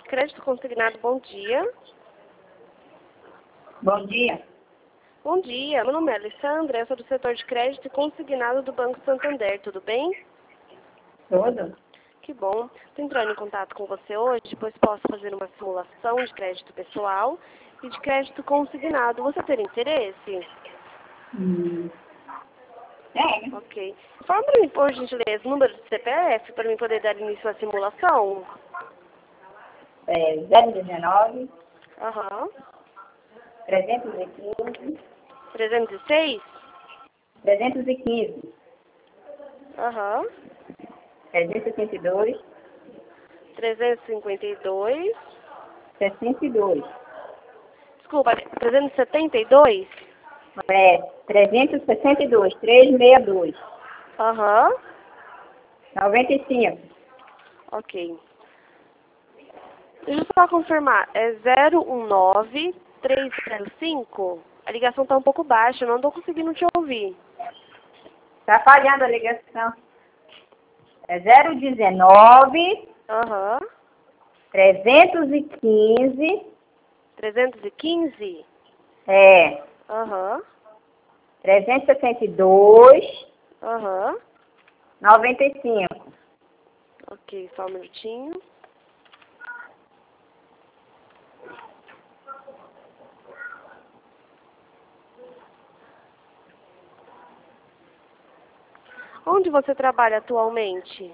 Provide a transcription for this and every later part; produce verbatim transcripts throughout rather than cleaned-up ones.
Crédito consignado, bom dia. Bom dia. Bom dia, meu nome é Alessandra, eu sou do setor de crédito consignado do Banco Santander, tudo bem? Tudo? Que bom. Estou entrando em contato com você hoje, pois posso fazer uma simulação de crédito pessoal e de crédito consignado. Você tem interesse? Hum. É. Ok. Informa para mim, por gentileza, o número do C P F para mim poder dar início à simulação. É zero dezenove, Aham. trezentos e quinze, trezentos e seis? trezentos e quinze, Aham. trezentos e sessenta e dois, trezentos e cinquenta e dois. sessenta e dois. Desculpa, trezentos e setenta e dois? É, trezentos e sessenta e dois, trezentos e sessenta e dois, Aham. noventa e cinco. Ok. Deixa eu só confirmar. É zero um nove três zero cinco? A ligação está um pouco baixa, eu não estou conseguindo te ouvir. Tá falhando a ligação. É zero dezenove, Aham. trezentos e quinze, trezentos e quinze? é, Aham. trezentos e sessenta e dois, Aham. noventa e cinco. Ok, só um minutinho. Onde você trabalha atualmente?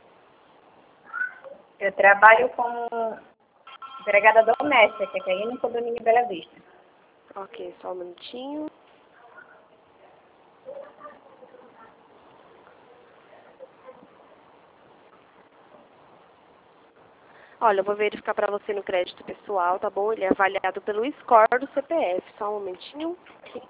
Eu trabalho como empregada doméstica, que é aí no condomínio Bela Vista. Ok, só um minutinho. Olha, eu vou verificar para você no crédito pessoal, tá bom? Ele é avaliado pelo score do C P F. Só um momentinho.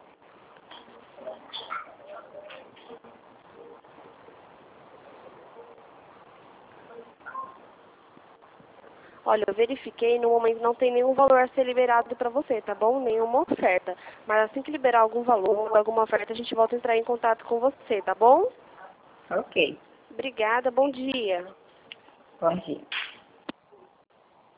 Olha, eu verifiquei, no momento não tem nenhum valor a ser liberado para você, tá bom? Nenhuma oferta. Mas assim que liberar algum valor, alguma oferta, a gente volta a entrar em contato com você, tá bom? Ok. Obrigada, bom dia. Bom dia.